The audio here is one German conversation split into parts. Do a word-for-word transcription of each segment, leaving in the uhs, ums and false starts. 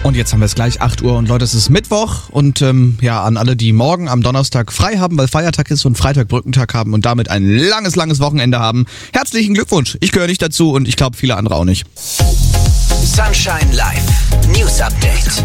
Und jetzt haben wir es gleich, acht Uhr und Leute, es ist Mittwoch und ähm, ja, an alle, die morgen am Donnerstag frei haben, weil Feiertag ist und Freitag Brückentag haben und damit ein langes, langes Wochenende haben. Herzlichen Glückwunsch. Ich gehöre nicht dazu und ich glaube viele andere auch nicht. Sunshine Live News Update.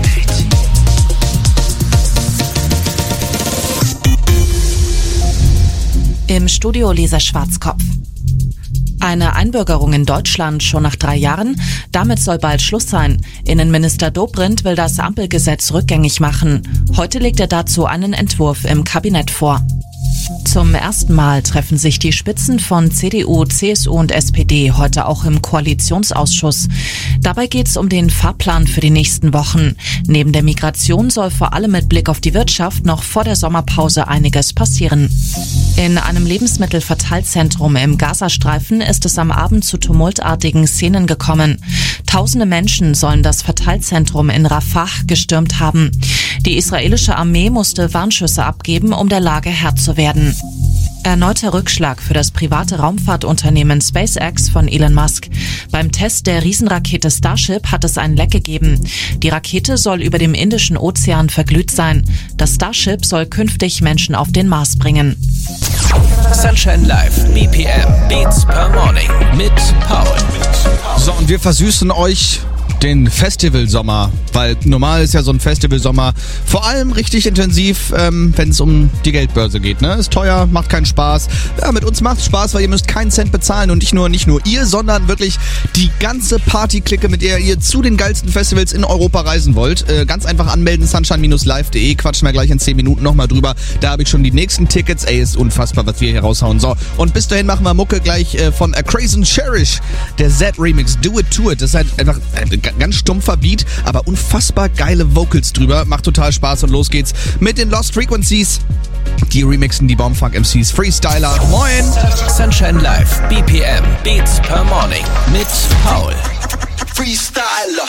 Im Studio Lisa Schwarzkopf. Eine Einbürgerung in Deutschland schon nach drei Jahren? Damit soll bald Schluss sein. Innenminister Dobrindt will das Ampelgesetz rückgängig machen. Heute legt er dazu einen Entwurf im Kabinett vor. Zum ersten Mal treffen sich die Spitzen von C D U, C S U und S P D heute auch im Koalitionsausschuss. Dabei geht es um den Fahrplan für die nächsten Wochen. Neben der Migration soll vor allem mit Blick auf die Wirtschaft noch vor der Sommerpause einiges passieren. In einem Lebensmittelverteilzentrum im Gazastreifen ist es am Abend zu tumultartigen Szenen gekommen. Tausende Menschen sollen das Verteilzentrum in Rafah gestürmt haben. Die israelische Armee musste Warnschüsse abgeben, um der Lage Herr zu werden. Erneuter Rückschlag für das private Raumfahrtunternehmen SpaceX von Elon Musk. Beim Test der Riesenrakete Starship hat es ein Leck gegeben. Die Rakete soll über dem Indischen Ozean verglüht sein. Das Starship soll künftig Menschen auf den Mars bringen. Sunshine Live B P M Beats per Morning mit Paul. So, und wir versüßen euch den Festivalsommer, weil normal ist ja so ein Festivalsommer vor allem richtig intensiv, ähm, wenn es um die Geldbörse geht, ne? Ist teuer, macht keinen Spaß. Ja, mit uns macht's Spaß, weil ihr müsst keinen Cent bezahlen und nicht nur nicht nur ihr, sondern wirklich die ganze Party-Clique, mit der ihr zu den geilsten Festivals in Europa reisen wollt. Äh, ganz einfach anmelden, sunshine Bindestrich live punkt de, quatschen wir gleich in zehn Minuten nochmal drüber. Da habe ich schon die nächsten Tickets. Ey, ist unfassbar, was wir hier raushauen. So, und bis dahin machen wir Mucke gleich äh, von A Crazy Cherish, der Z-Remix, Do It To It. Das ist halt einfach äh, ganz stumpfer Beat, aber unfassbar geile Vocals drüber. Macht total Spaß und los geht's mit den Lost Frequencies. Die remixen die Baumfunk M Cs Freestyler. Moin! Sunshine Live B P M Beats per Morning mit Paul. Freestyler.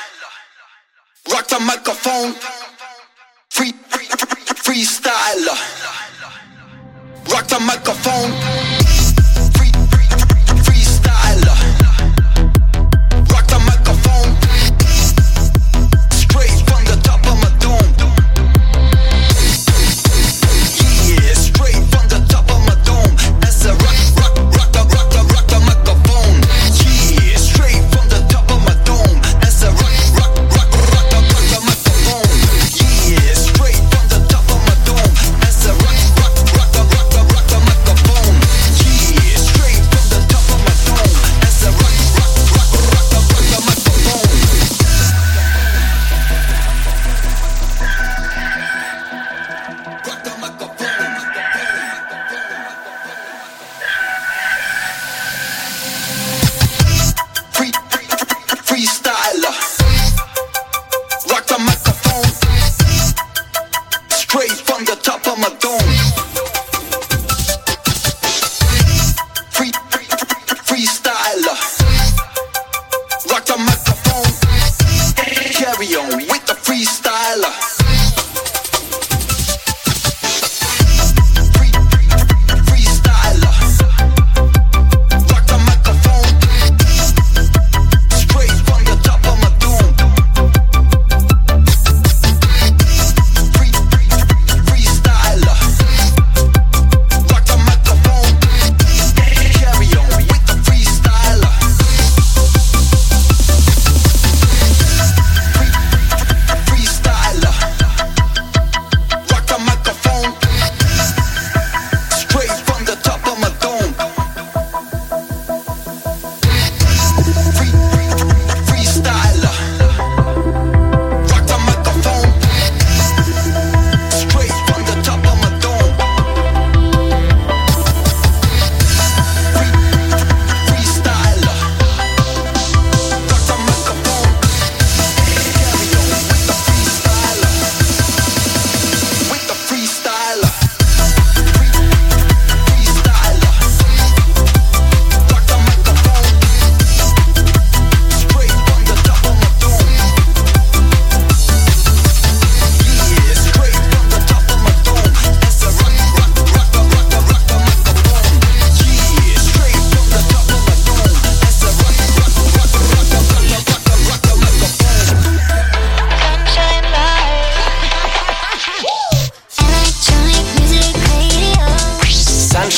Rock the microphone. Free, free, free, freestyler. Rock the microphone. Free, free, freestyler. Rock the microphone. Straight from the top of my dome. Yeah, straight from the top of my dome. As I rock, rock, rock the, rock the, rock the microphone. Yeah, straight from the top of my dome. As I rock, rock, rock, rock the, rock the microphone. Yeah, straight from the top of my dome. As I rock, rock, rock the, rock the, rock the microphone.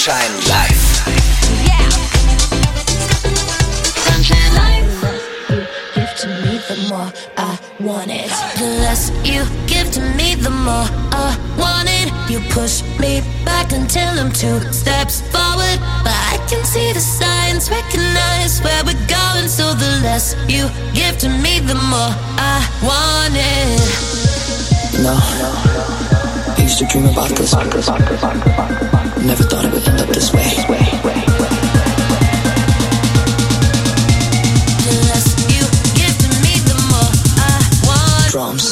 Sunshine Live. Yeah. Sunshine Live. Give to me the more I want it. The less you give to me, the more I want it. You push me back until I'm two steps forward, but I can see the signs, recognize where we're going. So the less you give to me, the more I want it. No, I used to dream about this. Never thought it would end up this way. The less you give to me, the more I want. Drums.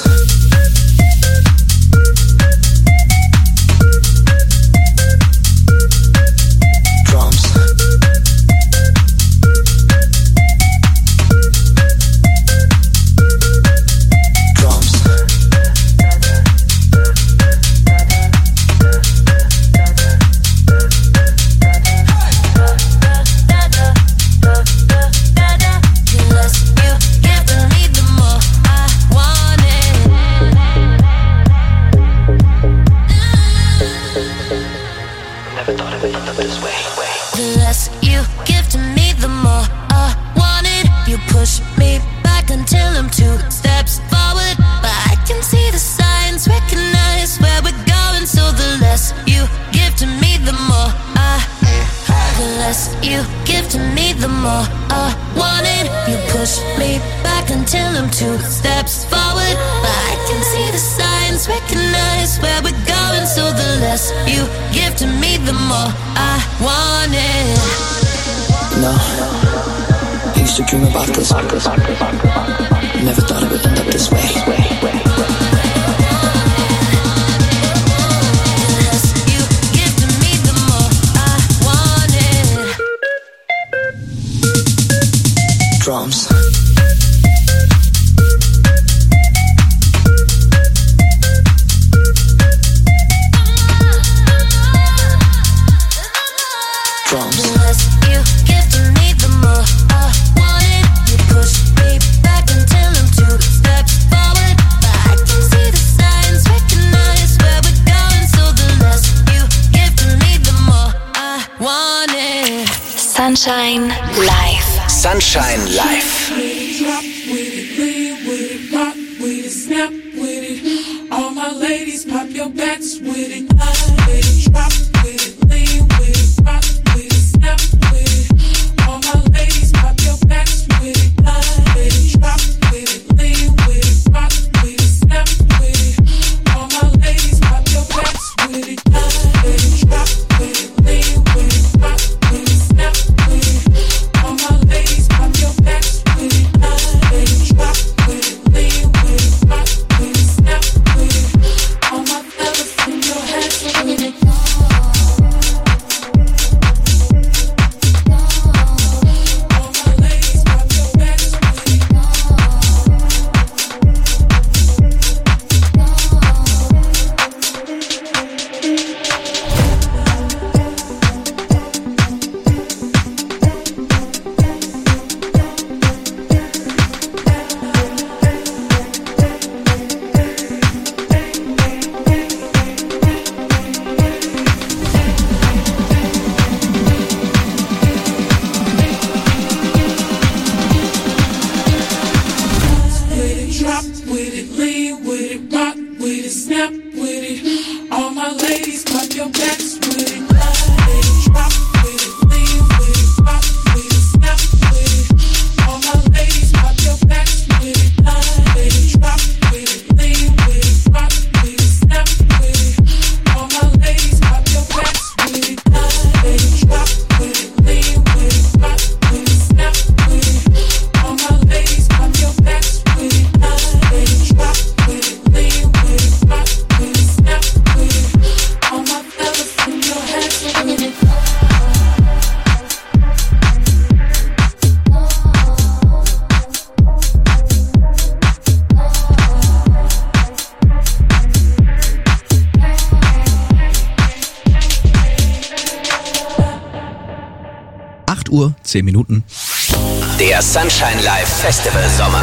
Dream about this. Never thought it would end up this way. The less you give to me, the more I want it. Drums. Sunshine Live. Sunshine Live. Drop with it, lean with it, rock with it, snap with it. All my ladies, pop your backs with it. With it, drop with it, lean with it, rock with it, snap with it. All my ladies, pop your backs with it. With it, drop with it, lean with it, rock with it, snap with it. All my ladies, pop your backs with it. With it, drop with it, lean with it, rock with it, snap with it. All my ladies, pop your backs with it. With it, drop with it, lean with it, rock with it, snap with it. All my fellas in your heads with it. All my ladies, pop your backs with it. With it, drop with it, lean with it, rock with it, snap with it. All my ladies, pop your backs with it. With it, drop with it, lean with it, rock with it, snap with it. All my ladies, pop your backs with it. With it, drop with it, lean with it, rock with it, snap with it. All my ladies, pop your backs with it. With it, drop with it, lean with it, rock with it, snap with it. All my ladies, pop your backs with it. With it, drop with it, lean with it, rock with it, snap with it. All my fellas in your heads with it. acht Uhr, zehn Minuten. Der Sunshine Live Festival Sommer.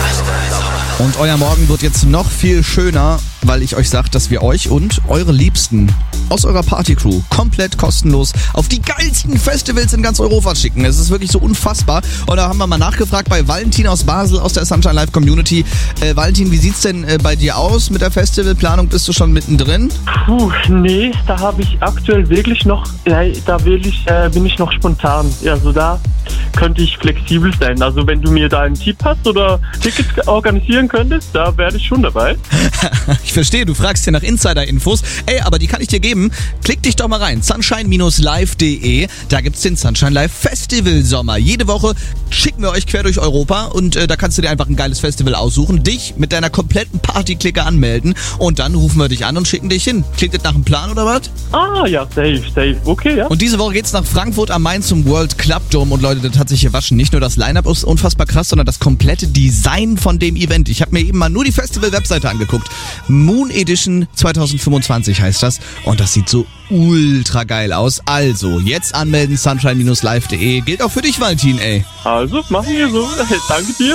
Und euer Morgen wird jetzt noch viel schöner, weil ich euch sage, dass wir euch und eure Liebsten aus eurer Partycrew komplett kostenlos auf die geilsten Festivals in ganz Europa schicken. Es ist wirklich so unfassbar. Und da haben wir mal nachgefragt bei Valentin aus Basel aus der Sunshine Live Community. Äh, Valentin, wie sieht's denn äh, bei dir aus mit der Festivalplanung? Bist du schon mittendrin? Puh, nee, da habe ich aktuell wirklich noch, ja, da wirklich, äh, bin ich noch spontan. Also da könnte ich flexibel sein. Also wenn du mir da einen Tipp hast oder Tickets organisieren könntest, da wäre ich schon dabei. Ich verstehe, du fragst hier nach Insider-Infos. Ey, aber die kann ich dir geben. Klick dich doch mal rein. sunshine Bindestrich live Punkt de. Da gibt's den Sunshine Live Festival Sommer. Jede Woche schicken wir euch quer durch Europa und äh, da kannst du dir einfach ein geiles Festival aussuchen, dich mit deiner kompletten Partyklicke anmelden und dann rufen wir dich an und schicken dich hin. Klingt das nach einem Plan oder was? Ah ja, safe, safe. Okay, ja. Und diese Woche geht's nach Frankfurt am Main zum World Club Dome und Leute, das hat sich hier waschen. Nicht nur das Line-Up ist unfassbar krass, sondern das komplette Design von dem Event. Ich habe mir eben mal nur die Festival-Webseite angeguckt. Moon Edition zwanzig fünfundzwanzig heißt das und das sieht so ultra geil aus. Also, jetzt anmelden, sunshine Bindestrich live Punkt de. Gilt auch für dich, Valentin, ey. Also, machen wir so. Danke dir.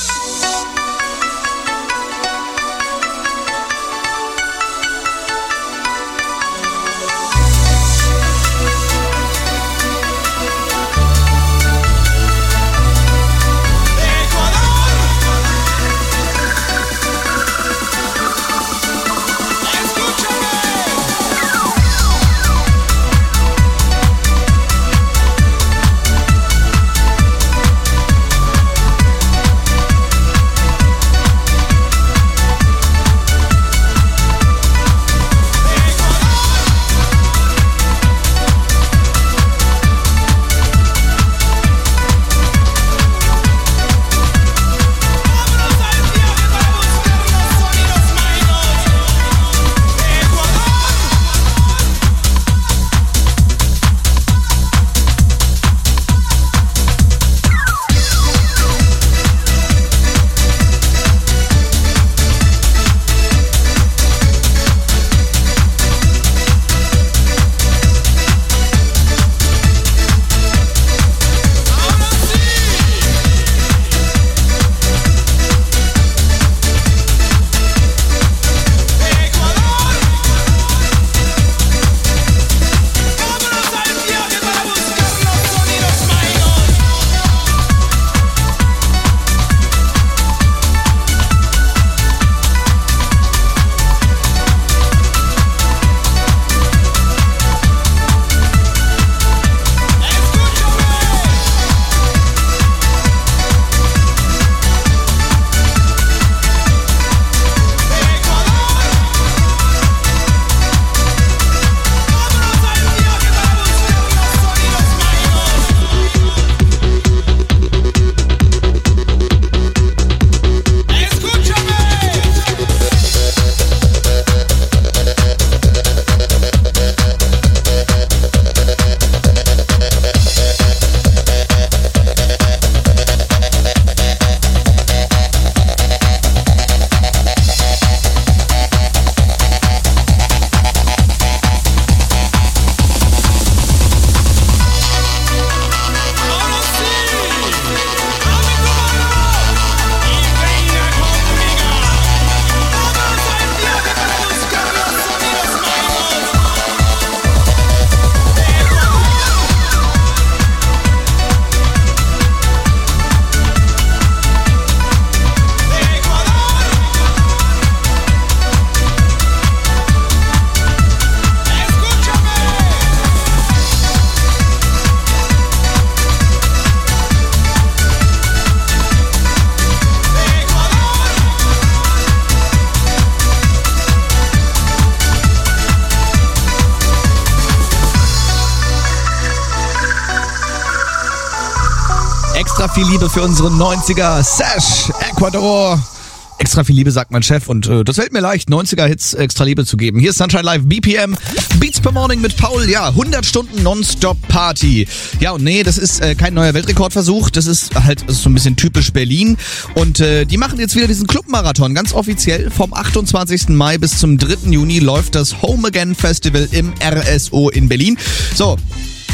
Extra viel Liebe für unsere neunziger Sash Ecuador. Extra viel Liebe, sagt mein Chef, und äh, das fällt mir leicht, neunziger-Hits extra Liebe zu geben. Hier ist Sunshine Live B P M, Beats per Morning mit Paul, ja, hundert Stunden Nonstop-Party. Ja, und nee, das ist äh, kein neuer Weltrekordversuch, das ist halt das ist so ein bisschen typisch Berlin. Und äh, die machen jetzt wieder diesen Clubmarathon, ganz offiziell. Vom achtundzwanzigsten Mai bis zum dritten Juni läuft das Home Again Festival im R S O in Berlin. So.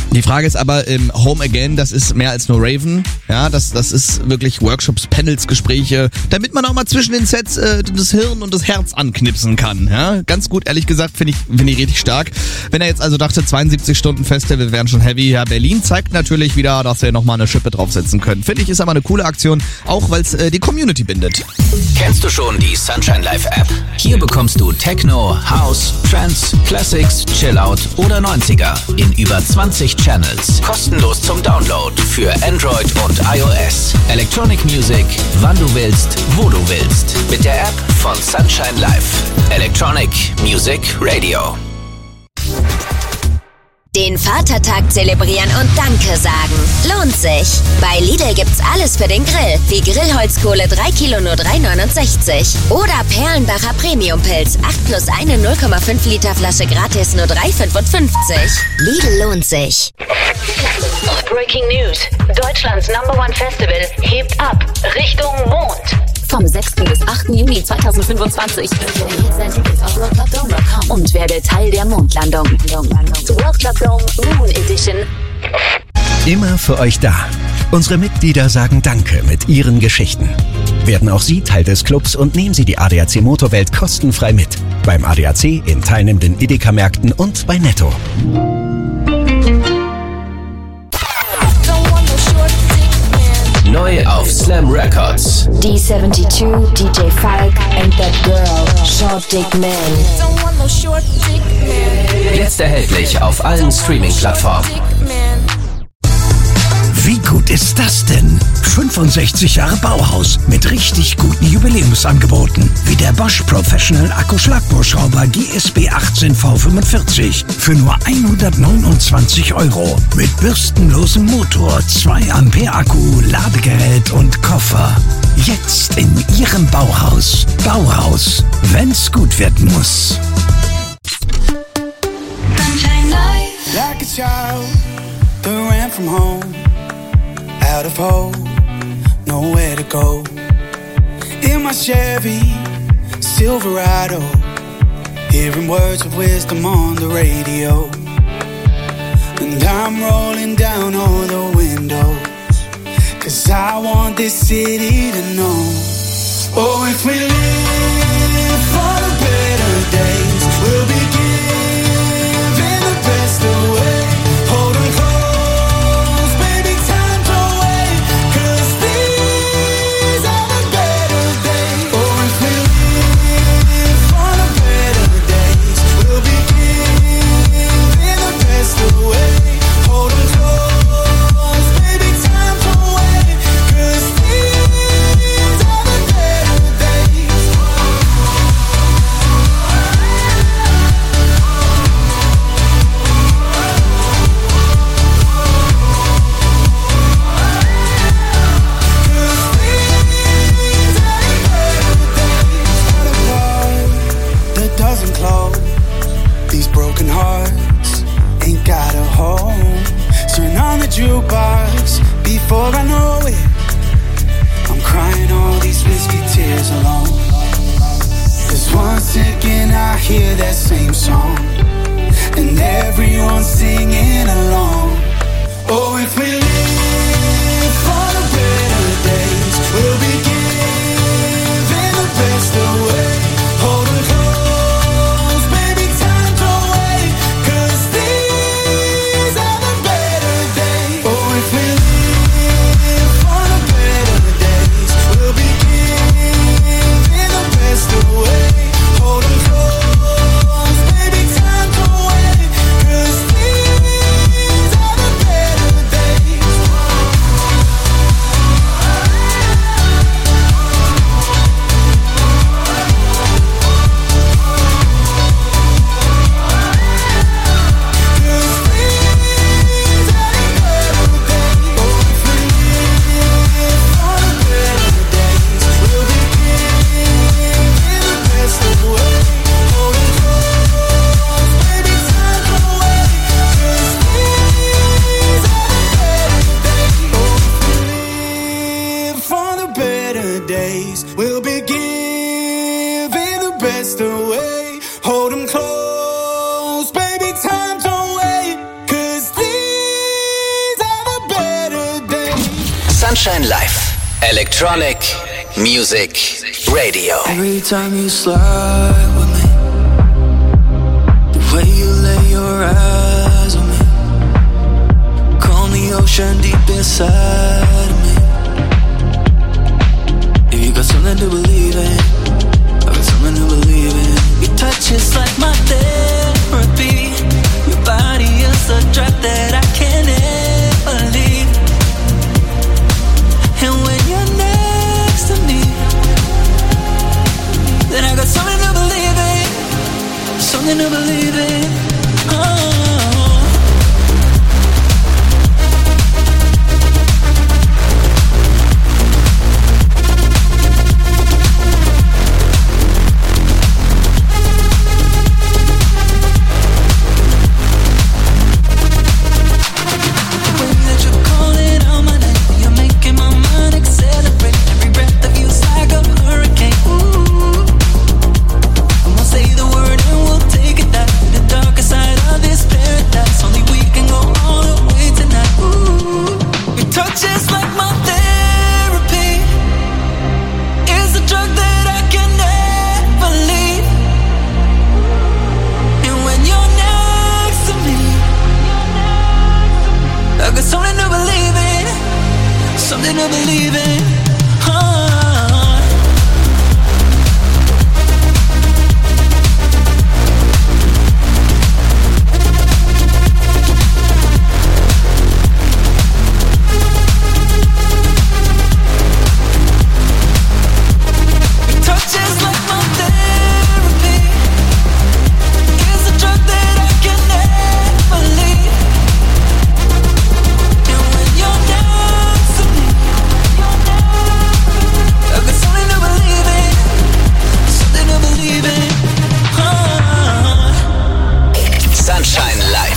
Die Frage ist aber, im Home Again, das ist mehr als nur Raven. Ja, das, das ist wirklich Workshops, Panels, Gespräche, damit man auch mal zwischen den Sets äh, das Hirn und das Herz anknipsen kann. Ja, ganz gut, ehrlich gesagt, finde ich, finde ich richtig stark. Wenn er jetzt also dachte, zweiundsiebzig Stunden Festival wären schon heavy, ja, Berlin zeigt natürlich wieder, dass wir nochmal eine Schippe draufsetzen können. Finde ich, ist aber eine coole Aktion, auch weil es äh, die Community bindet. Kennst du schon die Sunshine Live App? Hier bekommst du Techno, House, Trance, Classics, Chillout oder neunziger in über zwanzig Channels. Kostenlos zum Download für Android und iOS. Electronic Music, wann du willst, wo du willst. Mit der App von Sunshine Live. Electronic Music Radio. Den Vatertag zelebrieren und Danke sagen. Lohnt sich. Bei Lidl gibt's alles für den Grill. Wie Grillholzkohle drei Kilo nur drei neunundsechzig. Oder Perlenbacher Premiumpilz. acht plus eine null Komma fünf Liter Flasche gratis nur drei fünfundfünfzig. Lidl lohnt sich. Breaking News. Deutschlands Number One Festival hebt ab Richtung Mond. Vom sechsten bis achten Juni zweitausendfünfundzwanzig. Und werde Teil der Mondlandung. World Club Dome Moon Edition. Immer für euch da. Unsere Mitglieder sagen Danke mit ihren Geschichten. Werden auch Sie Teil des Clubs und nehmen Sie die A D A C Motorwelt kostenfrei mit. Beim A D A C, in teilnehmenden Edeka-Märkten und bei Netto. Neu auf Slam Records. D seventy-two, D J Falk and that girl, Short Dick Man. Jetzt erhältlich auf allen Streaming-Plattformen. Wie gut ist das denn? fünfundsechzig Jahre Bauhaus mit richtig guten Jubiläumsangeboten. Wie der Bosch Professional Akkuschlagbohrschrauber G S B achtzehn V fünfundvierzig für nur hundertneunundzwanzig Euro. Mit bürstenlosem Motor, zwei Ampere Akku, Ladegerät und Koffer. Jetzt in Ihrem Bauhaus. Bauhaus, wenn's gut werden muss. Like a child that ran from home, out of hope, nowhere to go. In my Chevy Silverado, hearing words of wisdom on the radio. And I'm rolling down all the windows, 'cause I want this city to know. Oh, if we live for the better days, we'll be giving the best away. Hold 'em close, baby, time to wait, 'cause these are the better days. Oh, if we live for the better days, we'll be giving the best away. Hold 'em close, baby, time to wait, 'cause these are the better days. That doesn't close. These broken hearts ain't got a home. Turn on the jukebox before I know it. I'm crying all these whiskey tears alone. 'Cause once again I hear that same song, and everyone's singing along. Oh, if we live for the better days, we'll be giving the best away. Hold 'em close, baby, time to wait, 'cause these are the better days. Oh, if we live for the better days, we'll be giving the best away. Hold 'em close, baby, time to wait, 'cause Sunshine Live. Electronic Music Radio. Every time you slide with me, the way you lay your eyes on me, calm the ocean deep inside of me. If you got something to believe in, I got something to believe in. Your touch is like my therapy. Your body is a drug that I can't ever leave. And when you're next to me, then I got something to believe in, something to believe in. Oh. Something to believe in. Oh. Your touch is like my therapy. It's a drug that I can never leave. And when you're next to me, I got something to believe in, something to believe in. Oh. Sunshine Live.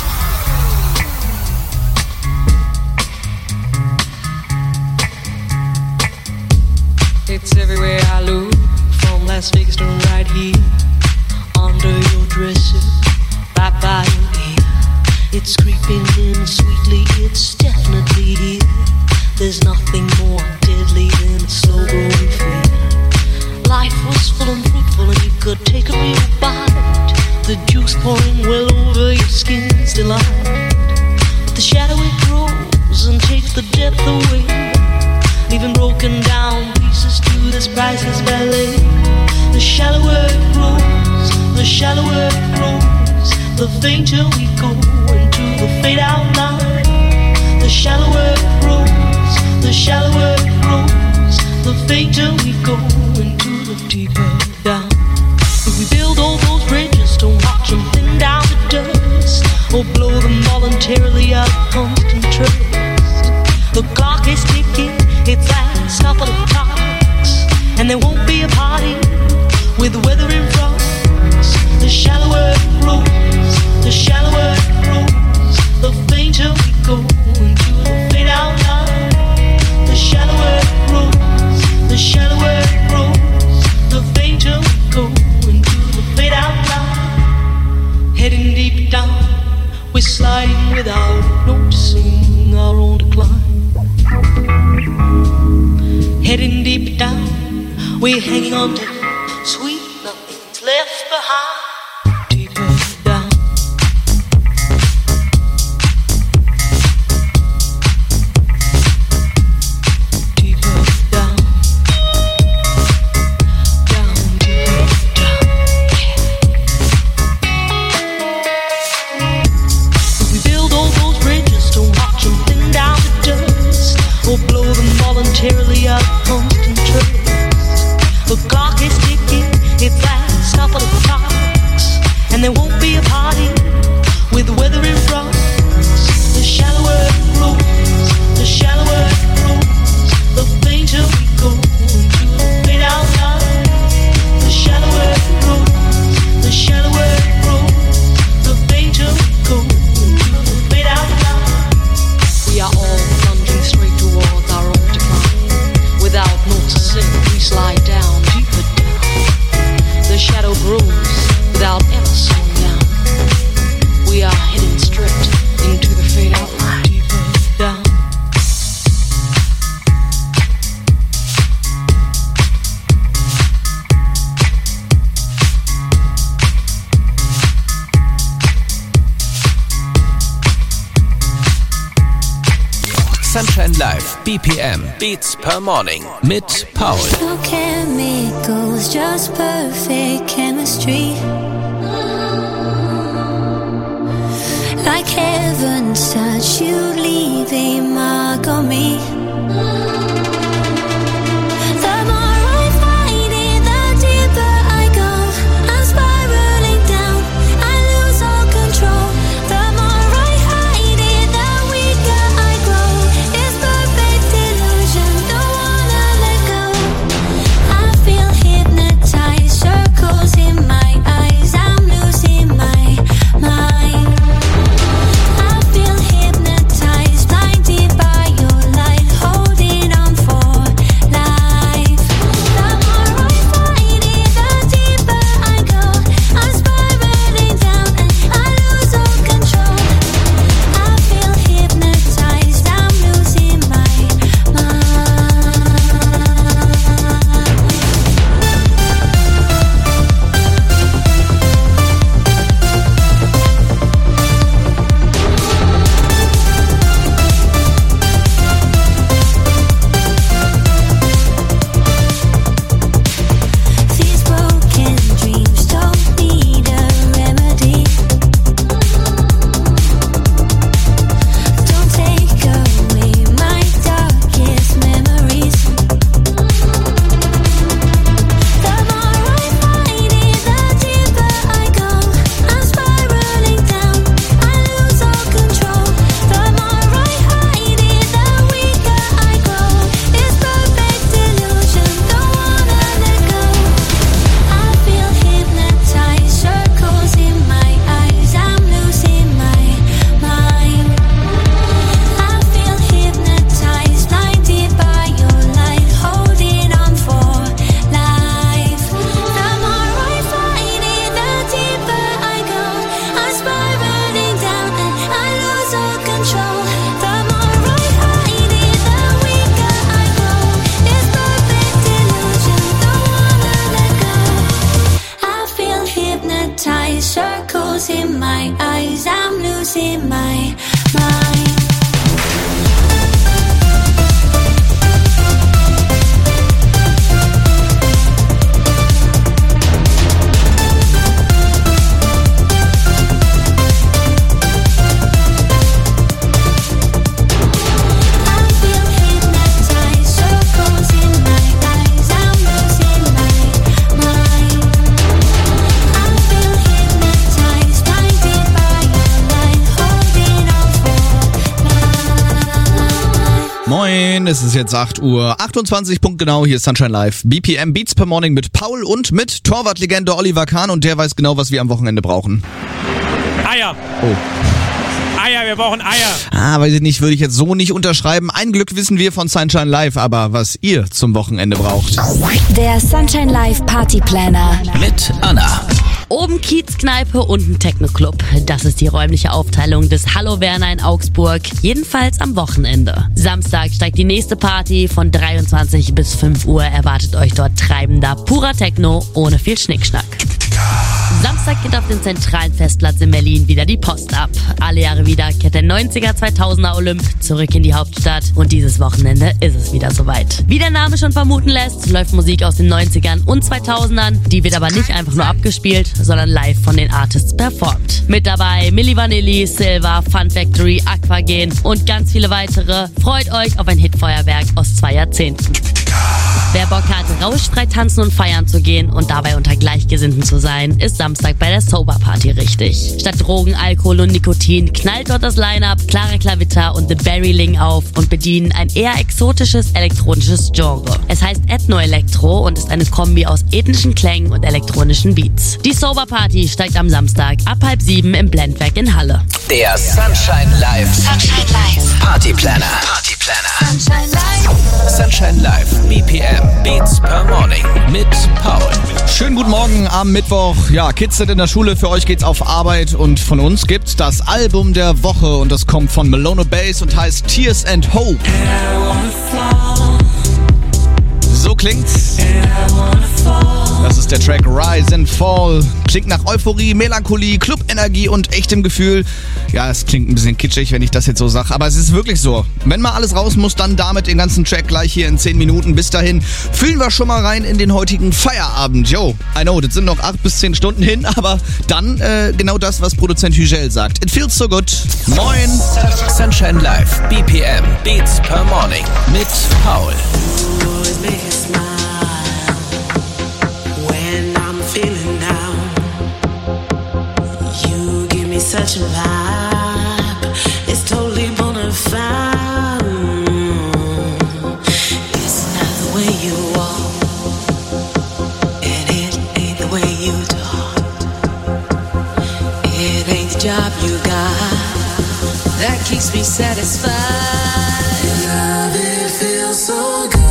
It's everywhere I look, from Las Vegas to right here, under your dresser, right by your ear. It's creeping in sweetly, it's definitely here. There's nothing more deadly than a slow growing fear. Life was full and fruitful and you could take a real bite. The juice pouring well over your skin's delight. But the shadow it grows and takes the depth away, leaving broken down pieces to this priceless ballet. The shallower it grows, the shallower it grows, the fainter we go into the fade out line. The shallower it grows, the shallower it grows, the fainter we go into the deeper down. If we build all those bridges, don't watch them thin down to dust, or blow them voluntarily out of constant trust. The clock is ticking, its last couple of clocks, and there won't be a party with the weather in front. The shallower it grows, the shallower it grows, the fainter we go into the fade out line. The shallower it grows, the shallower it grows, the fainter we go into the fade out line. Heading deep down, we're sliding without noticing our own decline. Heading deep down, we're hanging on to sweet nothing's left behind. Deeper down. Deeper down. Down, deeper down. If we build all those bridges, don't watch them thin down to dust, or blow them voluntarily out of constant trust. The clock is Sunshine Live B P M Beats per Morning mit Paul. No chemicals, just perfect chemistry. Like heaven's touch, you leave a mark on me. The more I fight it, the deeper I go. I'm spiraling down, I lose all control. The more I hide it, the weaker I grow. It's perfect illusion, don't wanna let go. I feel hypnotized, circles in my eyes, I'm losing my mind. I feel hypnotized, blinded by your light, holding on for life. The more I fight it, the deeper I go. I'm spiraling down and I lose all control. I feel hypnotized, I'm losing my mind. These broken dreams don't need a remedy. Don't take away my darkest memories. The more I fight it, the deeper I go. I'm spiraling down, I lose all control. The more I hide it, the weaker I grow. It's perfect illusion, don't wanna let go. I feel hypnotized, circles in my eyes, I'm losing my mind. I feel hypnotized, blinded by your light, holding on for life. The more I fight it, the deeper I go. I'm spiraling down and I lose all control. The more I hide it, the weaker I grow. It's perfect illusion, don't wanna let go. I feel hypnotized, circles in my eyes, I'm losing my mind. I feel hypnotized, circles in my eyes, I'm losing my mind. I feel hypnotized, blinded by your light, holding on for life. Moin, es ist jetzt acht Uhr achtundzwanzig, Punkt genau, hier ist Sunshine Live. B P M Beats per Morning mit Paul und mit Torwartlegende Oliver Kahn und der weiß genau, was wir am Wochenende brauchen. Eier. Oh. Eier, wir brauchen Eier. Ah, weiß ich nicht, würde ich jetzt so nicht unterschreiben. Ein Glück wissen wir von Sunshine Live, aber was ihr zum Wochenende braucht. Der Sunshine Live Party Planner. Mit Anna. Oben Kiezkneipe, unten Techno-Club. Das ist die räumliche Aufteilung des Hallo Werner in Augsburg. Jedenfalls am Wochenende. Samstag steigt die nächste Party. Von dreiundzwanzig bis fünf Uhr erwartet euch dort treibender, purer Techno ohne viel Schnickschnack. Samstag geht auf dem zentralen Festplatz in Berlin wieder die Post ab. Alle Jahre wieder kehrt der neunziger zweitausender Olymp zurück in die Hauptstadt und dieses Wochenende ist es wieder soweit. Wie der Name schon vermuten lässt, läuft Musik aus den neunzigern und zweitausendern. Die wird aber nicht einfach nur abgespielt, sondern live von den Artists performt. Mit dabei Milli Vanilli, Silva, Fun Factory, Aquagen und ganz viele weitere. Freut euch auf ein Hitfeuerwerk aus zwei Jahrzehnten. Wer Bock hat, rauschfrei tanzen und feiern zu gehen und dabei unter Gleichgesinnten zu sein, ist Samstag bei der Sober Party richtig. Statt Drogen, Alkohol und Nikotin knallt dort das Line-Up Clara Klavitter und The Berryling auf und bedienen ein eher exotisches elektronisches Genre. Es heißt Ethno-Elektro und ist eine Kombi aus ethnischen Klängen und elektronischen Beats. Die Sober Party steigt am Samstag ab halb sieben im Blendwerk in Halle. Der Sunshine Live Sunshine Live Party Planner. Party Planner. Sunshine Live Sunshine Live B P M Beats per Morning mit Paul. Schönen guten Morgen am Mittwoch. Ja, Kids sind in der Schule, für euch geht's auf Arbeit und von uns gibt's das Album der Woche und das kommt von Malone Bass und heißt Tears and Hope. So, So klingt's. Das ist der Track Rise and Fall. Klingt nach Euphorie, Melancholie, Club-Energie und echtem Gefühl. Ja, es klingt ein bisschen kitschig, wenn ich das jetzt so sage, aber es ist wirklich so. Wenn mal alles raus muss, dann damit den ganzen Track gleich hier in zehn Minuten. Bis dahin fühlen wir schon mal rein in den heutigen Feierabend. Yo, I know, das sind noch acht bis zehn Stunden hin, aber dann äh, genau das, was Produzent Hügel sagt. It feels so good. Moin. Sunshine Live, B P M, Beats per Morning mit Paul. Such a vibe, it's totally bona fide. It's not the way you walk, and it ain't the way you talk. It ain't the job you got that keeps me satisfied. Love, it feels so good.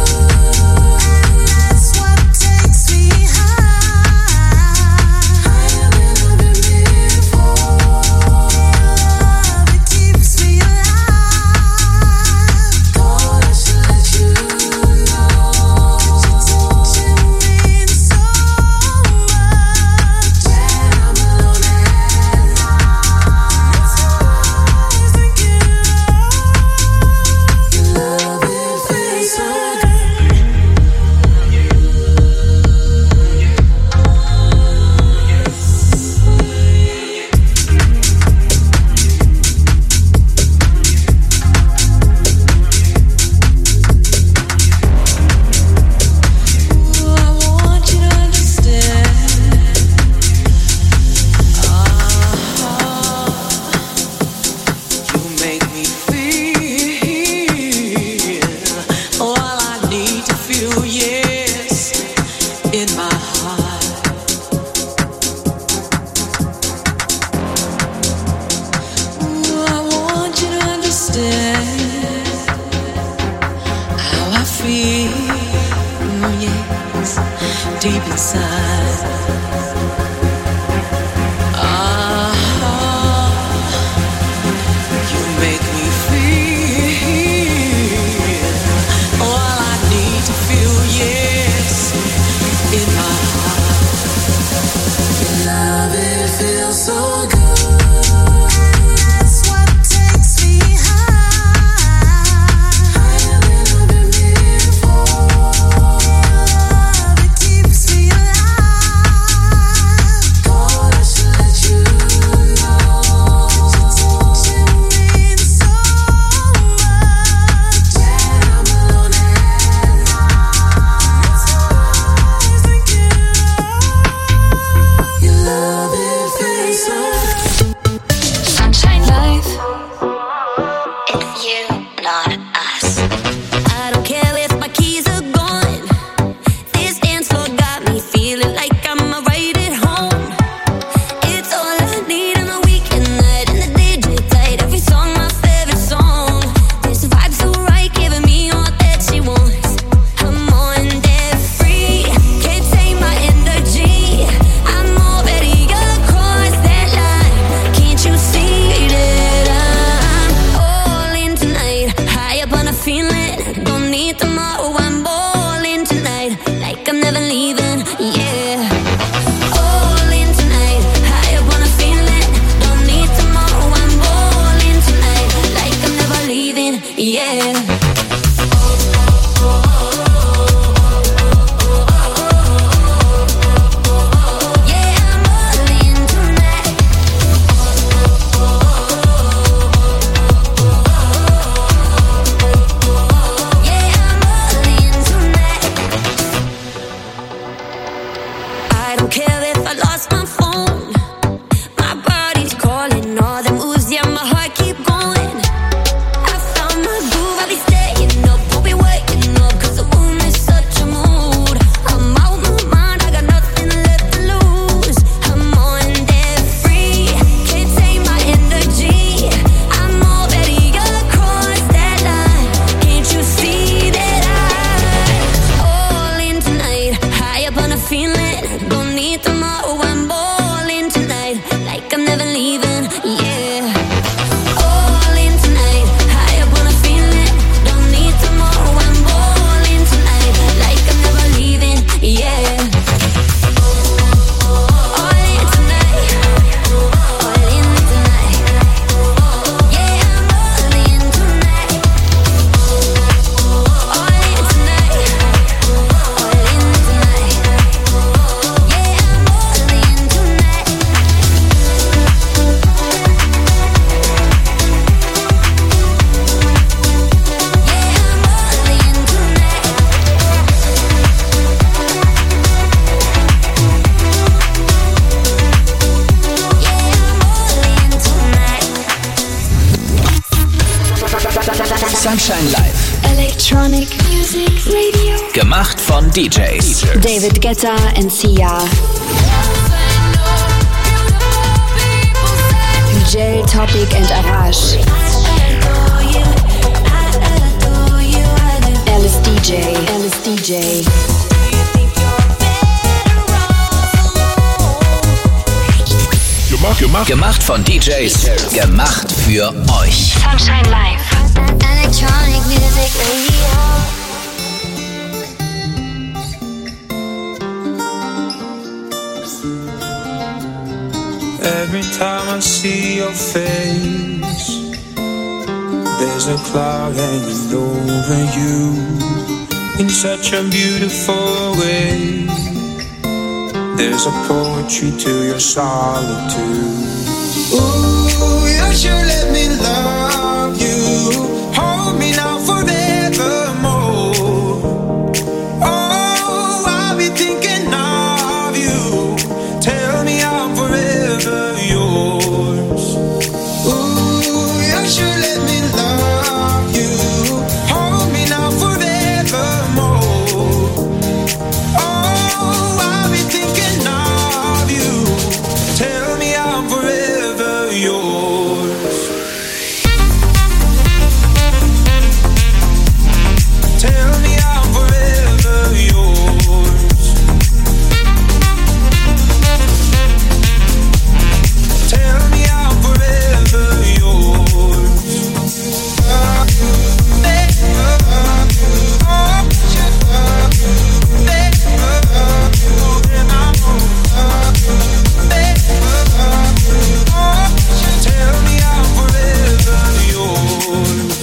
Sunshine Live. Electronic Music Radio. Gemacht von D Js. David Guetta and Sia. Jel, Topic and Arash. Alice D J. Alice D J. Gemacht, gemacht. Gemacht von D Js. Gemacht für euch. Sunshine Live. Electronic Music Radio. Every time I see your face, there's a cloud hanging over you in such a beautiful way. There's a poetry to your solitude. Ooh, you should let me love you. Hold me now forevermore. Oh, I'll be thinking of you. Tell me I'm forever yours. Ooh, you should let me love you. Hold me now forevermore. Oh, I'll be thinking of you. Tell me I'm forever yours. Tell me I'm forever yours. Tell me I'm forever yours. Tell me I'm forever yours.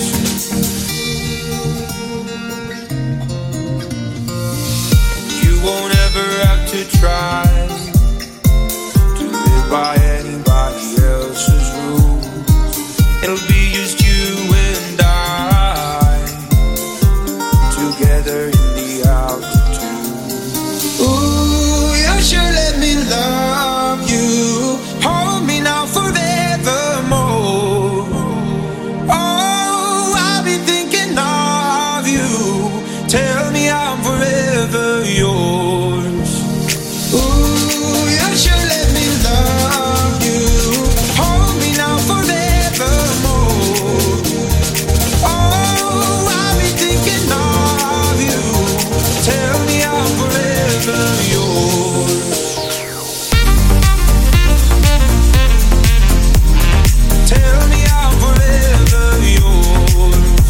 You won't ever have to try to live by anybody else's rules. It'll be just you and I together in the altitude. Ooh, you should let me love you. Hold me now forevermore. Oh, I'll be thinking of you. Tell me I'm forever yours. Ooh, you should let me love you. Hold me now forevermore. Oh, I'll be thinking of you. Tell me I'm forever yours. Tell me I'm forever yours.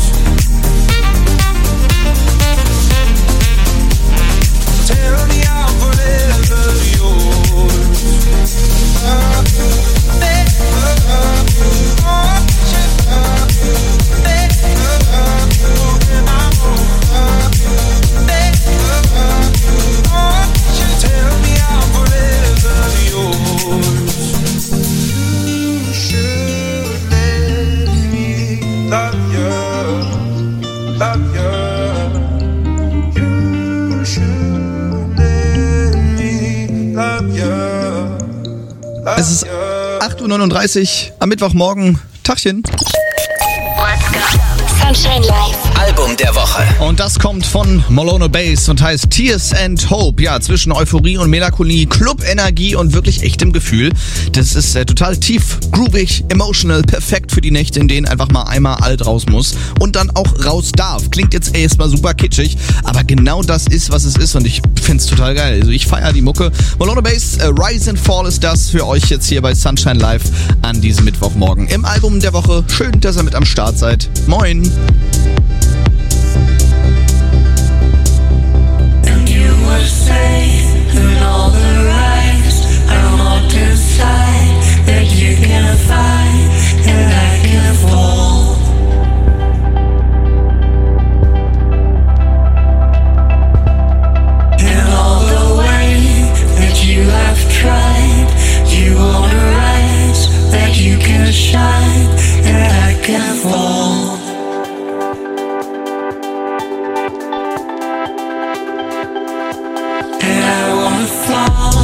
Tell me I'm forever yours. Tell me I'm forever yours. You should let me love you, love you. You should let me love you. Es ist acht Uhr neununddreißig am Mittwochmorgen. Tagchen. Sunshine Live. Album der Woche. Und das kommt von Molone Bass und heißt Tears and Hope. Ja, zwischen Euphorie und Melancholie, Club-Energie und wirklich echtem Gefühl. Das ist äh, total tief, groovig, emotional, perfekt für die Nächte, in denen einfach mal einmal alt raus muss und dann auch raus darf. Klingt jetzt erstmal super kitschig, aber genau das ist, was es ist und ich find's total geil. Also ich feiere die Mucke. Molone Bass, äh, Rise and Fall ist das für euch jetzt hier bei Sunshine Live an diesem Mittwochmorgen. Im Album der Woche. Schön, dass ihr mit am Start seid. Moin. Safe in all the rights I'm locked inside that you can find and I can fall. In all the way that you have tried, you own the rights that you can shine and I can fall. And I wanna fall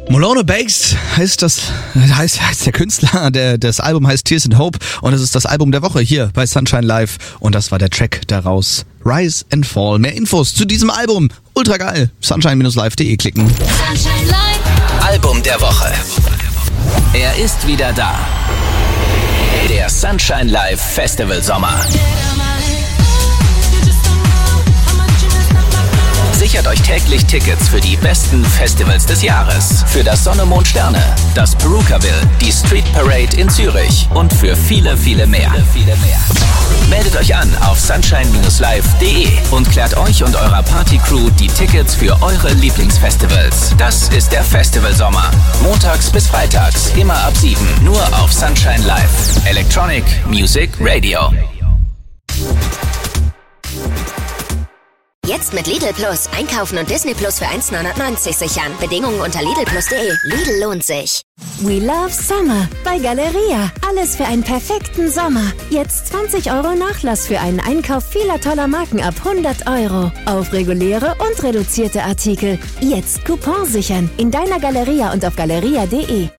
Molone Bass heißt das, heißt, heißt der Künstler, der, das Album heißt Tears and Hope und es ist das Album der Woche hier bei Sunshine Live und das war der Track daraus, Rise and Fall. Mehr Infos zu diesem Album, ultra geil, sunshine Live punkt de klicken. Sunshine Live. Album der Woche. Er ist wieder da. Der Sunshine Live Festival Sommer. Sichert euch täglich Tickets für die besten Festivals des Jahres. Für das Sonne, Mond, Sterne, das Perukaville, die Street Parade in Zürich und für viele, viele mehr. Viele, viele mehr. Meldet euch an auf sunshine Live punkt de und klärt euch und eurer Partycrew die Tickets für eure Lieblingsfestivals. Das ist der Festival Sommer. Montags bis freitags, immer ab sieben. Nur auf Sunshine Live. Electronic Music Radio. Jetzt mit Lidl Plus. Einkaufen und Disney Plus für eins neunundneunzig sichern. Bedingungen unter lidl plus punkt de. Lidl lohnt sich. We love Summer bei Galeria. Alles für einen perfekten Sommer. Jetzt zwanzig Euro Nachlass für einen Einkauf vieler toller Marken ab hundert Euro. Auf reguläre und reduzierte Artikel. Jetzt Coupon sichern. In deiner Galeria und auf galeria punkt de.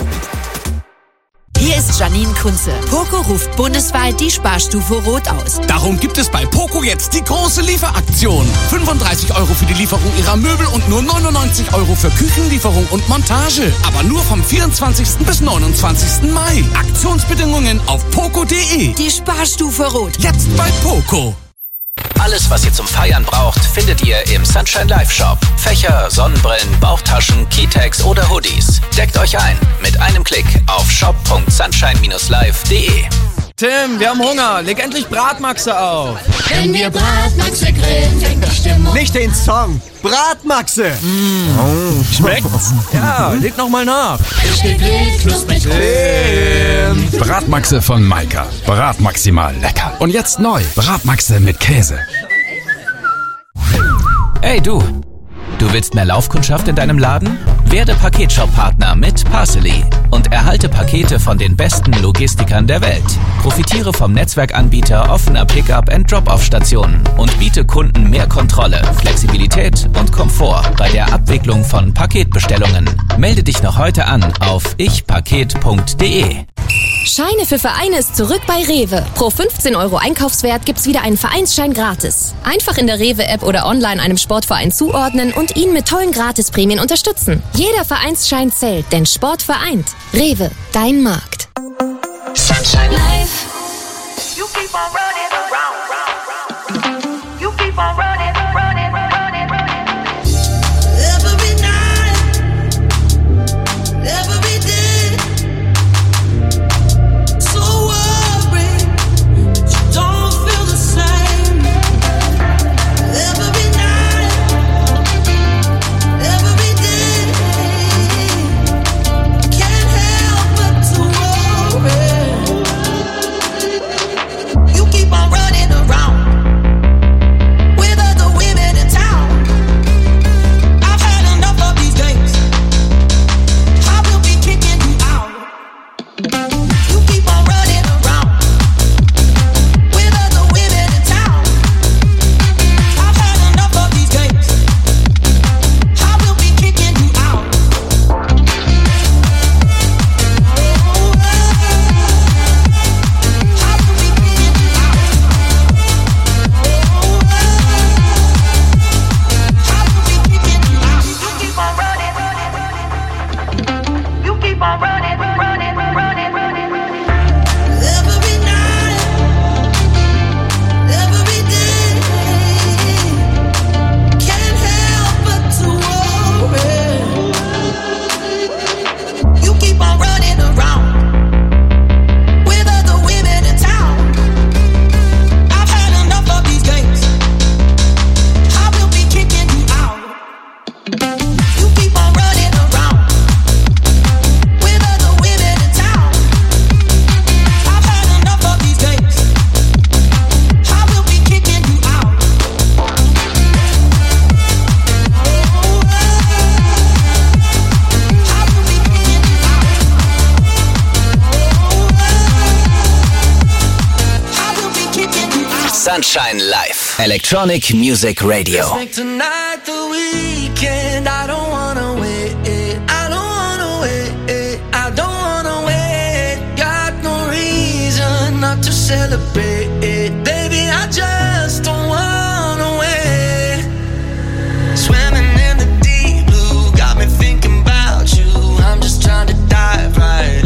Hier ist Janine Kunze. Poco ruft bundesweit die Sparstufe Rot aus. Darum gibt es bei Poco jetzt die große Lieferaktion. fünfunddreißig Euro für die Lieferung ihrer Möbel und nur neunundneunzig Euro für Küchenlieferung und Montage. Aber nur vom vierundzwanzigsten bis neunundzwanzigsten Mai. Aktionsbedingungen auf poco punkt de. Die Sparstufe Rot. Jetzt bei Poco. Alles, was ihr zum Feiern braucht, findet ihr im Sunshine Live Shop. Fächer, Sonnenbrillen, Bauchtaschen, Keytags oder Hoodies. Deckt euch ein mit einem Klick auf shop punkt sunshine live punkt de. Tim, wir haben Hunger. Leg endlich Bratmaxe auf. Wenn wir Bratmaxe grillen, fängt die Stimmung. Nicht den Song. Bratmaxe. Mm. Oh. Schmeckt's? Ja, leg noch mal nach. Ich gegrillt, knusprig. Tim. Bratmaxe von Maika. Bratmaximal lecker. Und jetzt neu. Bratmaxe mit Käse. Hey du. Du willst mehr Laufkundschaft in deinem Laden? Werde Paketshop-Partner mit Parcely und erhalte Pakete von den besten Logistikern der Welt. Profitiere vom Netzwerkanbieter offener Pickup- and Drop-Off-Stationen und biete Kunden mehr Kontrolle, Flexibilität und Komfort bei der Abwicklung von Paketbestellungen. Melde dich noch heute an auf ich paket punkt de. Scheine für Vereine ist zurück bei Rewe. Pro fünfzehn Euro Einkaufswert gibt's wieder einen Vereinsschein gratis. Einfach in der Rewe-App oder online einem Sportverein zuordnen und ihn mit tollen Gratisprämien unterstützen. Jeder Vereinsschein zählt, denn Sport vereint. Rewe, dein Markt. Sunshine Live. You keep on running around. You keep on running, running, running, running. Every night, every day. So worried, you don't feel the same. Every night, every day. Can't help but to worry. You keep on running around with other women in town. I've had enough of these games. I will be kicking you out. You keep on running around with other women in town. I've had enough of these games. I will be kicking you out. You keep on running, running, running, running, running. Every night, every day. Can't help but to worry. You keep on running around with other women in town. I've had enough of these games. I will be kicking you out. You keep on running around with other women in town. I've had enough of these games. I will be kicking you out. I will be kicking you out. Sunshine Live. Electronic Music Radio. Let's make tonight the weekend. I don't wanna wait. I don't celebrate it. Baby, I just don't wanna wait. Swimming in the deep blue, got me thinking about you. I'm just trying to dive right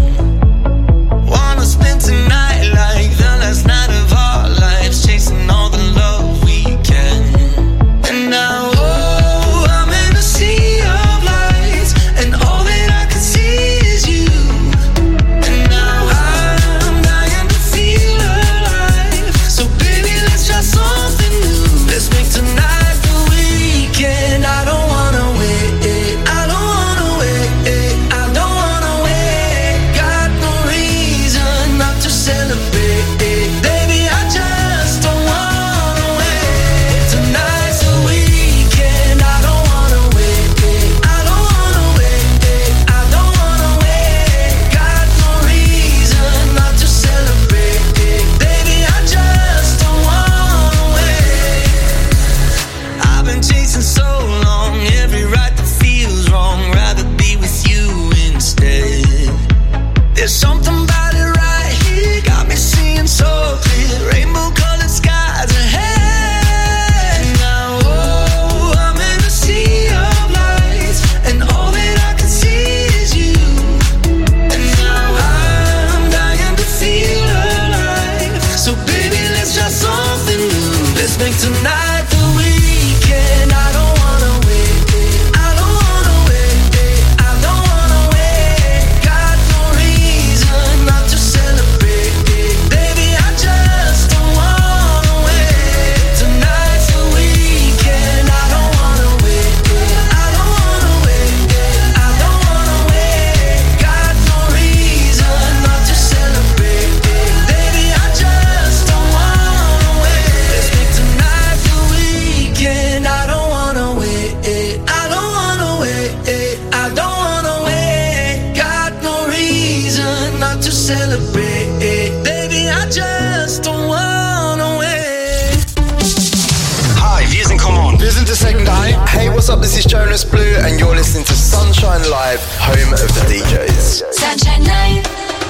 in. Wanna spend tonight like the last night of our lives, chasing all the love we can. And now, oh, I'm in a sea of lights, and all that I can see is you. And now I'm dying to feel alive. So baby, let's try something new. Let's make tonight the weekend. I don't wanna wait. I don't wanna wait. I don't wanna wait. Got no reason not to celebrate. Baby, I just don't wanna wait. Tonight's the weekend. I don't wanna wait. I don't wanna wait. I don't wanna wait. Got no reason not to celebrate. Baby, I just don't wanna wait. I've been chasing so long, every right that feels wrong. Rather be with you instead. There's something about it right here, got me seeing so clear. Rainbow colored skies ahead. Now, oh, I'm in a sea of lights, and all that I can see is you. And now I'm dying to feel alive. So baby, let's try something new. Let's make tonight the weekend. I don't wanna wait. I don't wanna wait. I don't wanna wait. Got no reason not to celebrate. Baby, I just don't wanna wait. Tonight's the weekend. I don't wanna wait. I don't wanna wait. I don't wanna wait. Got no reason not to celebrate. Baby, I just don't wanna wait. Let's make tonight the weekend. I don't wanna wait. I don't wanna wait. I don't wanna wait. Got no reason not to celebrate. Baby, I just don't wanna wait. Hi, wir sind Come On. Wir sind The Second Eye. Hey, what's up? This is Jonas Blue, and you're listening to Sunshine Live, home of the D Js. Sunshine Live.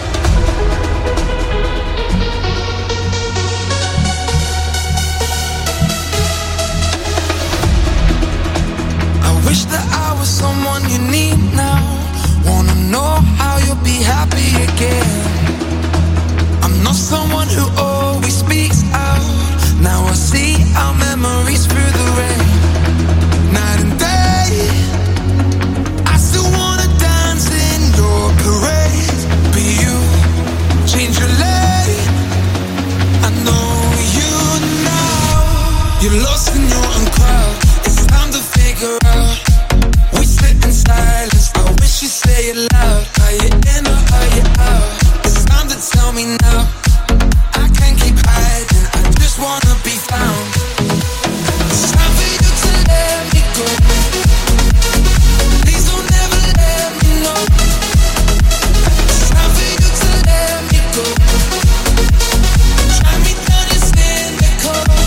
I wish that I was someone you need now. Wanna know how you'll be happy again. I'm not someone who always speaks out. Now I see our memories through the rain. Night and day, I still wanna dance in your parade. But you change your lane. I know you now. You're lost in your own crowd. It's time to figure out. We sit in silence. I wish you say it loud. Are you in or are you out? It's time to tell me now. I can't keep hiding. I just wanna be found. It's time for you to let me go. Please don't ever let me know. It's time for you to let me go. Try me down and stand the cold.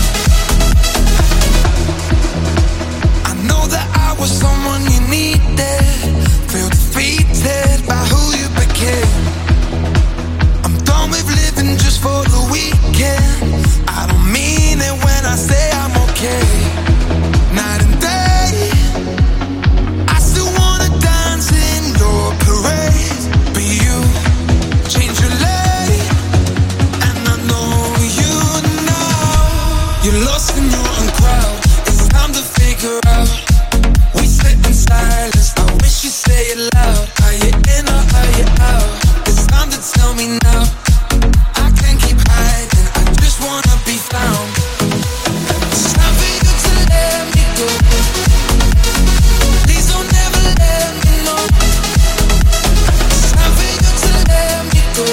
I know that I was someone you needed. Feel defeated by who you became. I'm done with living just for the weekend. I don't mean it when I say I'm okay. Night and day, I still wanna dance in your parade. But you change your lane, and I know you now. You're lost in your own crowd. It's time to figure out. We sit in silence. I wish you say it loud. Are you in or are you out? It's time to tell me now. I can't keep hiding. I just wanna be found. It's time for you to let me go. Please don't ever let me know. It's time for you to let me go.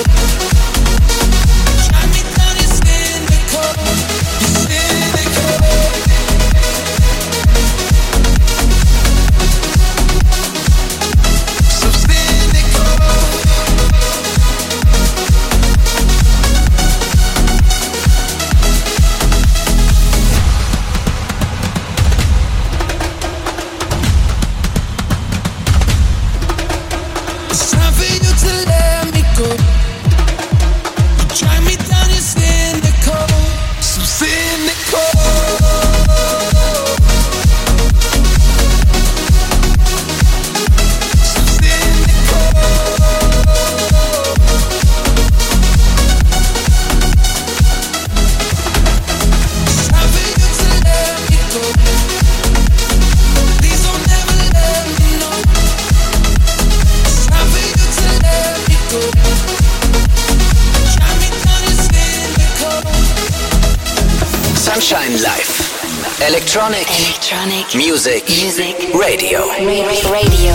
Try me down, you're cynical. You're cynical. So cynical. It's time for you to let me go. You try me down, you say Sunshine Live. Electronic, Electronic Music, Music Radio. Radio.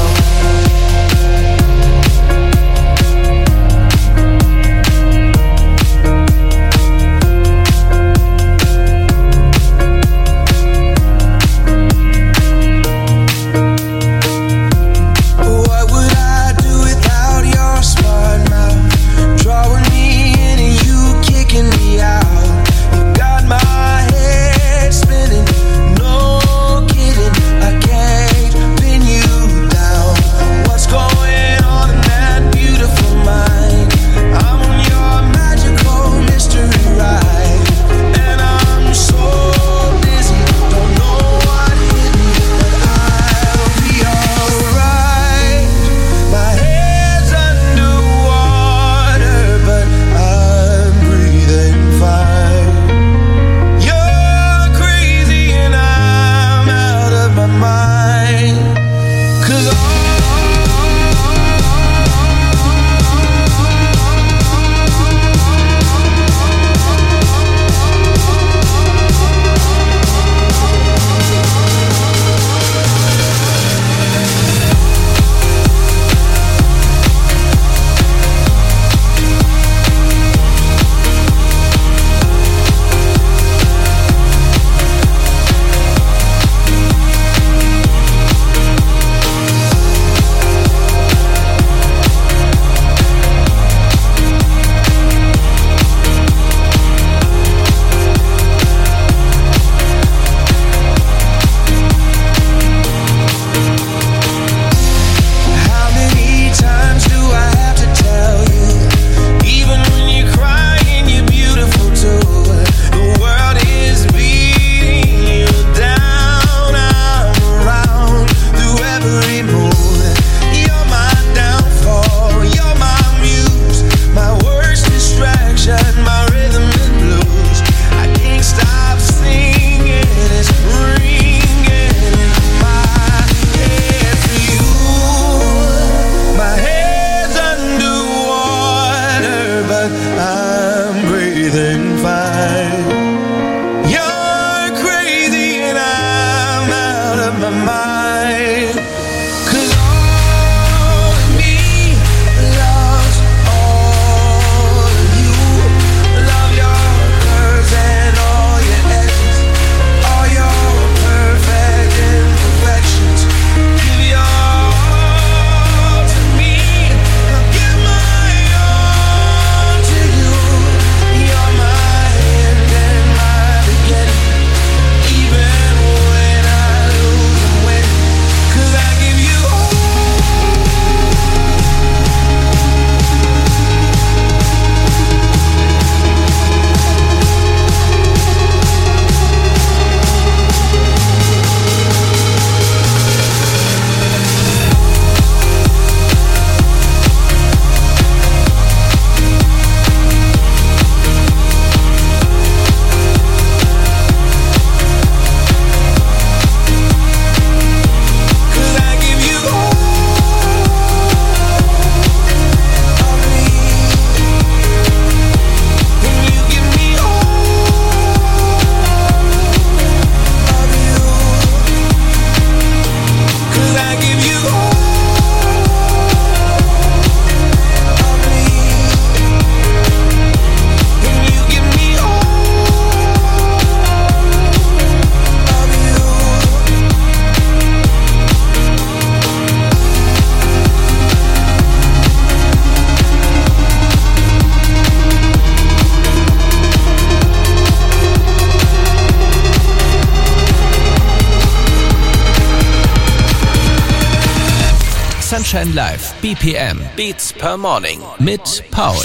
Sunshine Live, B P M, Beats per Morning mit Paul.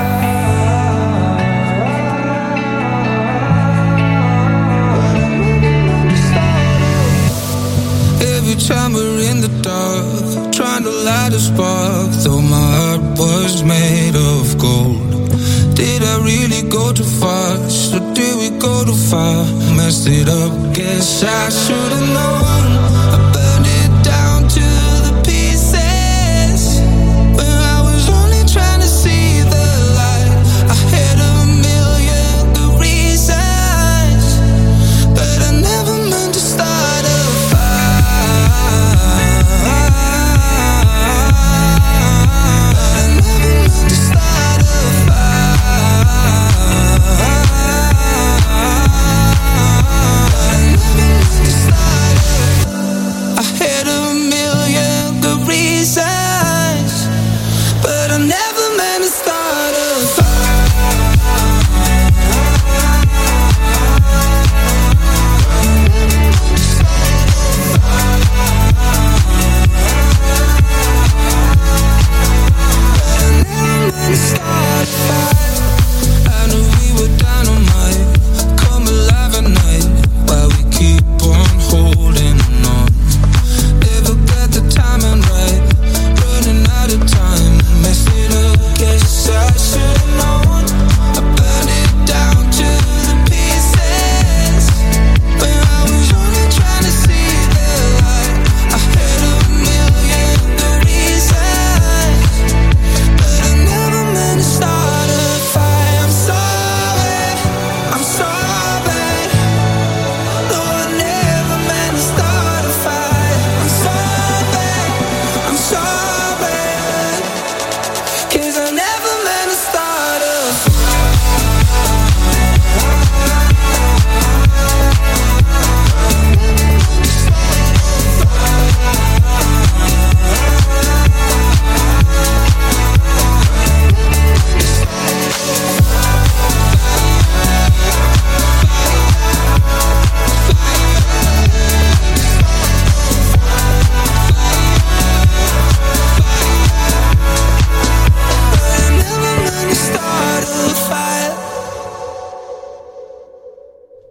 Every time we're in the dark, trying to light a spark, though my heart was made of gold. Did I really go too fast, or did we go too far? Messed it up, guess I should've known. I burned it down to the pieces, when I was only trying to see the light. I had a million good reasons,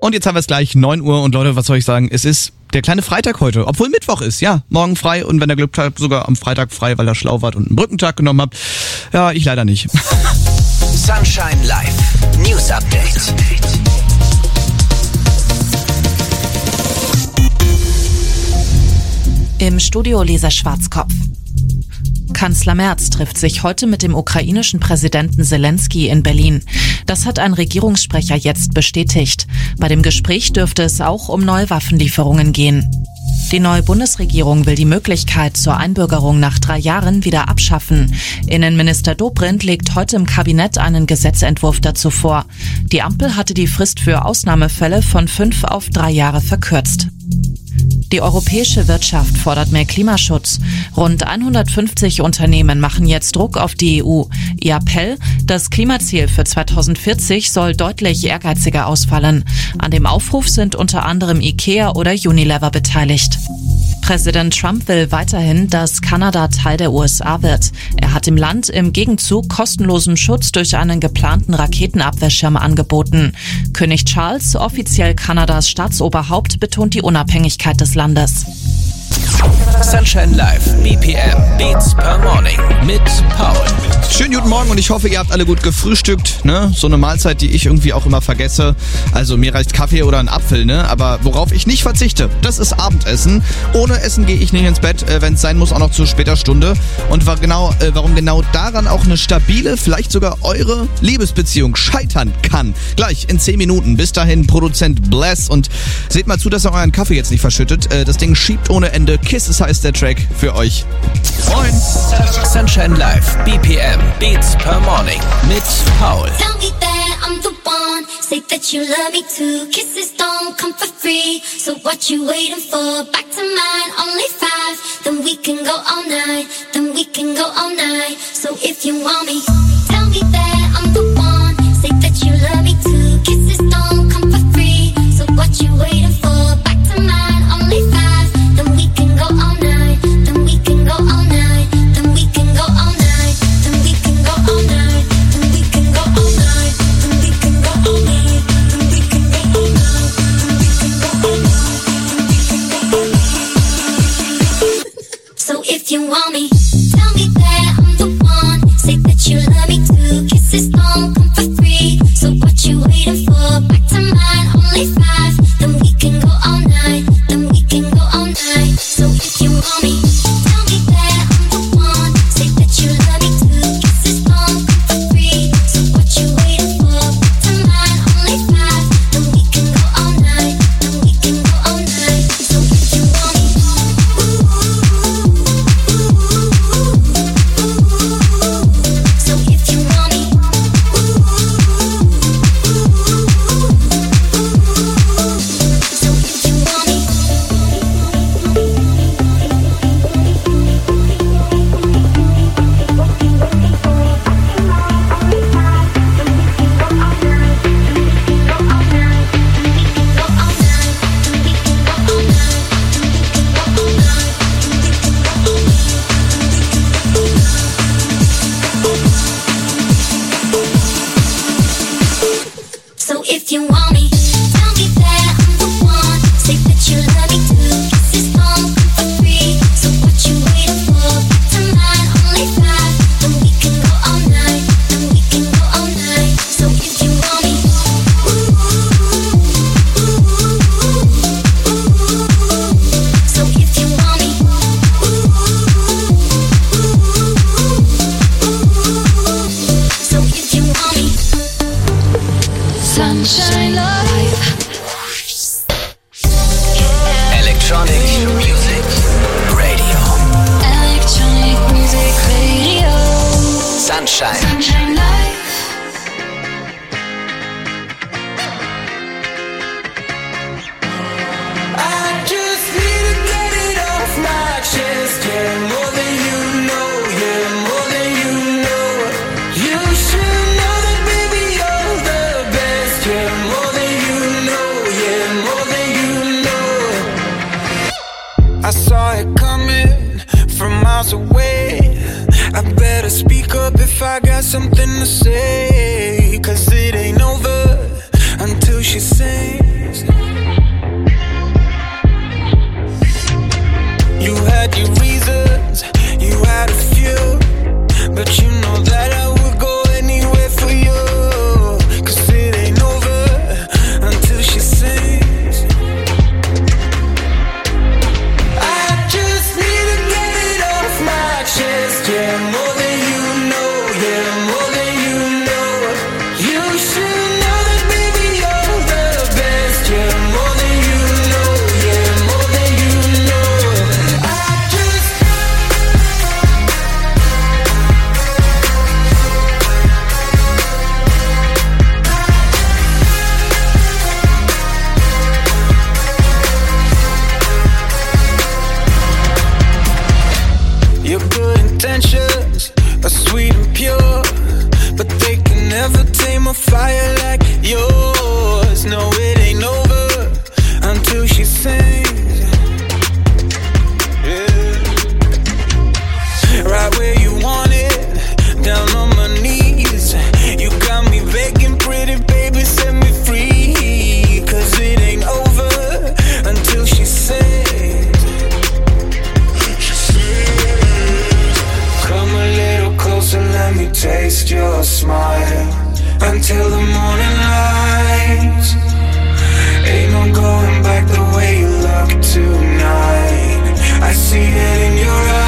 Und jetzt haben wir es gleich neun Uhr und Leute, was soll ich sagen, es ist der kleine Freitag heute, obwohl Mittwoch ist, ja, morgen frei und wenn ihr Glück habt, sogar am Freitag frei, weil ihr schlau wart und einen Brückentag genommen habt. Ja, ich leider nicht. Sunshine Live News Update. Im Studio Lisa Schwarzkopf. Kanzler Merz trifft sich heute mit dem ukrainischen Präsidenten Zelensky in Berlin. Das hat ein Regierungssprecher jetzt bestätigt. Bei dem Gespräch dürfte es auch um neue Waffenlieferungen gehen. Die neue Bundesregierung will die Möglichkeit zur Einbürgerung nach drei Jahren wieder abschaffen. Innenminister Dobrindt legt heute im Kabinett einen Gesetzentwurf dazu vor. Die Ampel hatte die Frist für Ausnahmefälle von fünf auf drei Jahre verkürzt. Die europäische Wirtschaft fordert mehr Klimaschutz. Rund hundertfünfzig Unternehmen machen jetzt Druck auf die E U. Ihr Appell: Das Klimaziel für zweitausendvierzig soll deutlich ehrgeiziger ausfallen. An dem Aufruf sind unter anderem IKEA oder Unilever beteiligt. Präsident Trump will weiterhin, dass Kanada Teil der U S A wird. Er hat dem Land im Gegenzug kostenlosen Schutz durch einen geplanten Raketenabwehrschirm angeboten. König Charles, offiziell Kanadas Staatsoberhaupt, betont die Unabhängigkeit des Landes. Sunshine Live, B P M, Beats per Morning mit Paul. Schönen guten Morgen und ich hoffe, ihr habt alle gut gefrühstückt, ne? So eine Mahlzeit, die ich irgendwie auch immer vergesse. Also mir reicht Kaffee oder ein Apfel, ne? Aber worauf ich nicht verzichte, das ist Abendessen. Ohne Essen gehe ich nicht ins Bett, äh, wenn es sein muss, auch noch zu später Stunde. Und war genau, äh, warum genau daran auch eine stabile, vielleicht sogar eure Liebesbeziehung scheitern kann. Gleich in zehn Minuten. Bis dahin Produzent Bless und seht mal zu, dass ihr euren Kaffee jetzt nicht verschüttet. Äh, das Ding schiebt ohne Ende. Kisses heißt der Track für euch. Moin! Sunshine Live, B P M, Beats per Morning mit Paul. Tell me that I'm the one. Say that you love me too. Kisses don't come for free. So what you waiting for? Back to mine, only five. Then we can go all night. Then we can go all night. So if you want me, tell me that I'm the one. Say that you love me too. Kisses don't come for free. So what you waiting for? Back to mine, only five. Then we can go all night. Then we can go all night. Then we can go all night. Then we can go all night. Then we can go all night. Then we can go all night. Then we can go all night. Then we can go all night. Then we can go all night. So if you want me, tell me that I'm the one. Say that you love me too. Kisses don't come for free. So what you waiting for? Back to mine, only five. Then we can go all night. Then we can go all night. So if you want me, tell me that I'm the one. Say that you love me too. Kisses don't come for free. So what you waiting for? Back to mine, only five. Then we can go all night. Then we can go all night. So if you want me, so if you want me, so if you want me. So if you want me, tell me that I'm the one. Say that you love me too. Kisses don't come for free. So what you waiting for? Back to mine, only five. Then we can go all night. Then we can go all night. So if you want me, so if you want me, so if you want me. Sunshine Live. Electronic Music Radio. Electronic Music Radio. Sunshine. Sunshine Live. I just need to get it off my chest. Yeah, more than you know. Yeah, more than you know. You should know that, baby, you're the best. Yeah, more than you know. Yeah, more than you know. I saw it coming from miles away. I better speak up if I got something to say. Cause it ain't over until she sings. You had your reasons, you had a few, but you know that I would go anywhere for you. Cause it ain't over until she sings. I just need to get it off my chest, yeah, more than you know, yeah, more than you know. You should know that baby you're the best, yeah, more than you know, yeah, more than you know. I just Your good intentions are sweet and pure, but they can never tame a fire like yours. No, it ain't over until she sings. Yeah. Right where you want it, down on my knees. You got me begging, pretty baby, set me free. Cause it ain't over until she sings. Come a little closer, let me taste your smile until the morning light. Ain't no going back the way you look tonight. I see it in your eyes.